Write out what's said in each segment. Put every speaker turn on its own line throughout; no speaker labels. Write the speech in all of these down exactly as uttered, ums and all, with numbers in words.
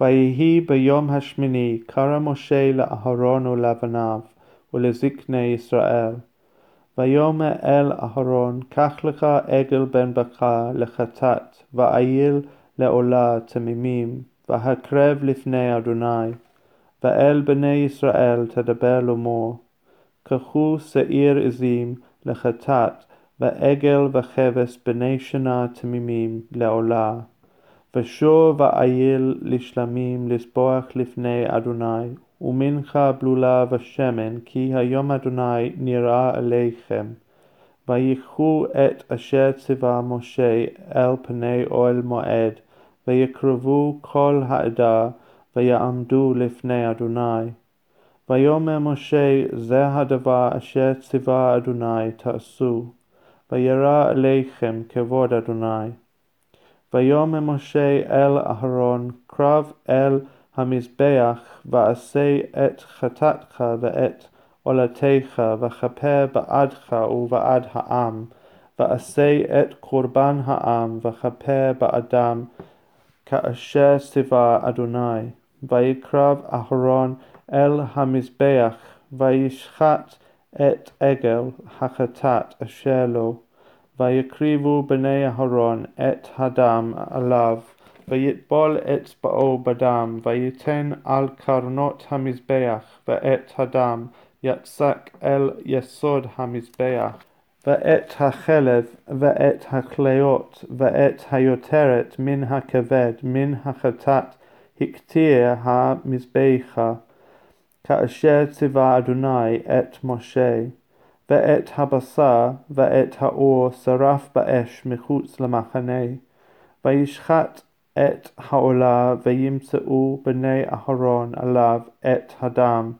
ויהי ביום השמיני קרא משה לאהרון ולבניו ולזקני ישראל. ויאמר אל אהרון, קח לך עגל בן בקר לחטאת, ועיל לעולה תמימים, והקרב לפני אדוני. ואל בני ישראל תדבר לאמור, קחו שעיר עזים לחטאת, ועגל וכבש בני שנה תמימים לעולה. ושור ועיל לשלמים לזבוח לפני אדוני, ומנחה בלולה ושמן, כי היום אדוני נראה עליכם. ויקחו את אשר ציווה משה אל פני אוהל מועד, ויקרבו כל העדה, ויעמדו לפני אדוני. ויאמר משה, זה הדבר אשר ציווה אדוני תעשו, וירא עליכם כבוד אדוני. ויאמר משה אל אהרון, קרב אל המזבח, ועשה את חטאתך ואת עולתך, וכפר בעדך ובעד העם, ועשה את קורבן העם, וכפר בעדם, כאשר ציווה אדוני. ויקרב אהרון אל המזבח, וישחט את עגל החטאת אשר לו. ויקריבו בני אהרון את הדם עליו, ויטבול אצבעו בדם, ויתן על קרנות המזבח, ואת הדם יצק אל יסוד המזבח. ואת החלב, ואת הכליות, ואת היותרת מן הכבד, מן החטאת, הקטיר המזבחה, כאשר ציווה אדוני את משה. ואת הבשר ואת העור שרף באש מחוץ למחנה. וישחט את העולה, וימצאו בני אהרון עליו את הדם,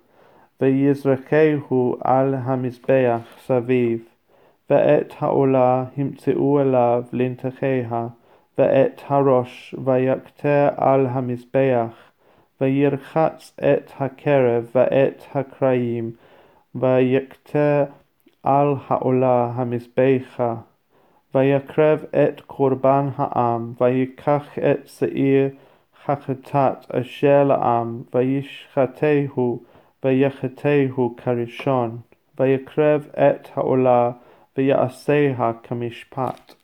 ויזרקהו על המזבח סביב. ואת העולה ימצאו עליו לנתחיה, ואת הראש, ויקטר על המזבח, וירחץ את הקרב ואת הקרעים, ויקטר על העולה המזבחה. ויקרב את קורבן העם, ויקח את שעיר החטאת אשר לעם, וישחטהו, ויחטאהו כראשון. ויקרב את העולה, ויעשיה כמשפט.